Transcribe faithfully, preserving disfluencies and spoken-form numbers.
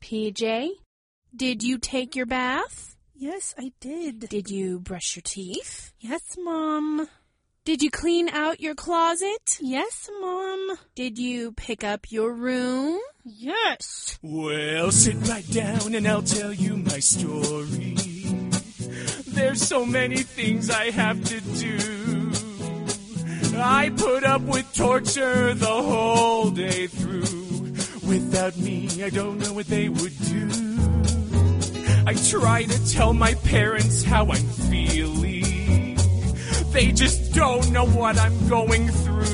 P J, did you take your bath? Yes, I did. Did you brush your teeth? Yes, Mom. Did you clean out your closet? Yes, Mom. Did you pick up your room? Yes. Well, sit right down and I'll tell you my story. There's so many things I have to do. I put up with torture the whole day through. Without me, I don't know what they would do. I try to tell my parents how I'm feeling. They just don't know what I'm going through.